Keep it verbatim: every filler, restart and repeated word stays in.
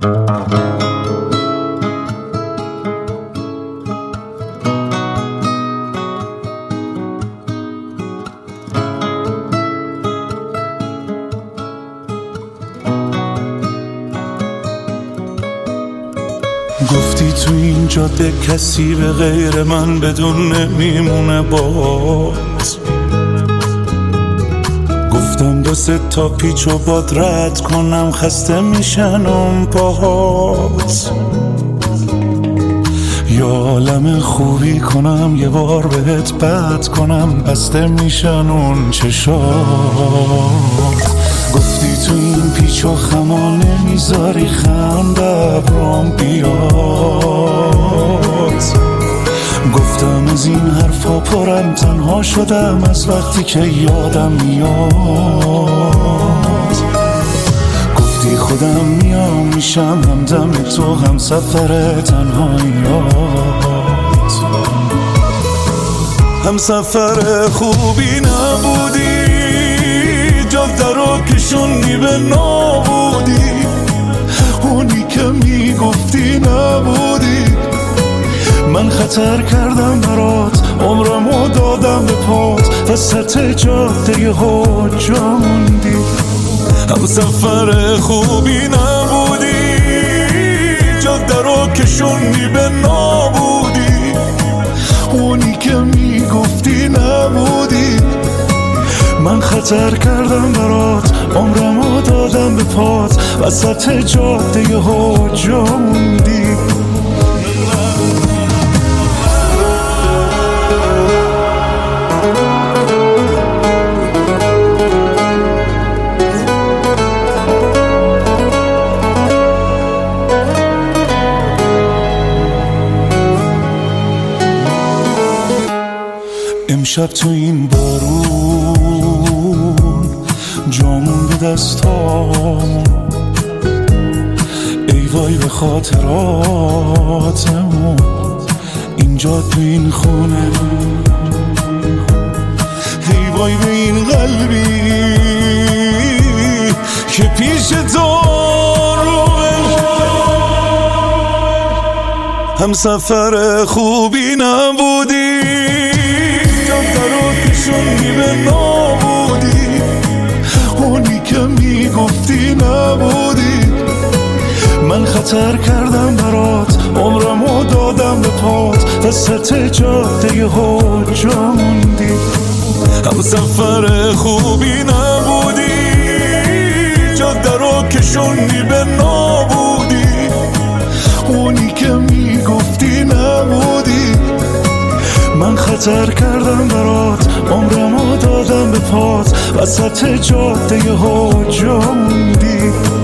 گفتی تو این جاده کسی به غیر من بدون نمیمونه باز. گفتم دو سه تا پیچ و باد رد کنم خسته میشن اون پاهات. یا عالم خوبی کنم یه بار بهت بد کنم بسته میشن اون چشات. گفتی تو این پیچ و خما نمیذاری خنده ابرام بیاد. گفتم از این حرفا پرم تنها شدم از وقتی که یادم میاد. گفتی خودم میام میشم همدم تو هم سفر تنهاییات. هم سفر خوبی نبودی جاده رو کشوندی به نابودی. اونی که میگفتی نبودی. من خطر کردم برات عمرمو دادم به پات وسط جاده یهو جا موندی. هم سفر خوبی نبودی جاده رو کشوندی به نابودی. اونی که میگفتی نبودی. من خطر کردم برات عمرمو دادم به پات وسط جاده یهو جا موندی. امشب تو این بارون جامون به دستامون. ای وای به خاطراتمون اینجا تو این خونه. ای وای به این قلبی که پیش تو روه. هم سفر خوبی نبودی جاده رو کشوندی به نابودی. اونی که میگفتی نبودی. من خطر کردم برات عمرمو دادم به پات وسط جاده یهو جا موندی. هم سفر خوبی نبودی جاده رو کشوندی به نابودی. اونی که میگفتی نبودی. من خطر کردم برات عمرمو دادم به پات وسط جاده یهو جا موندی.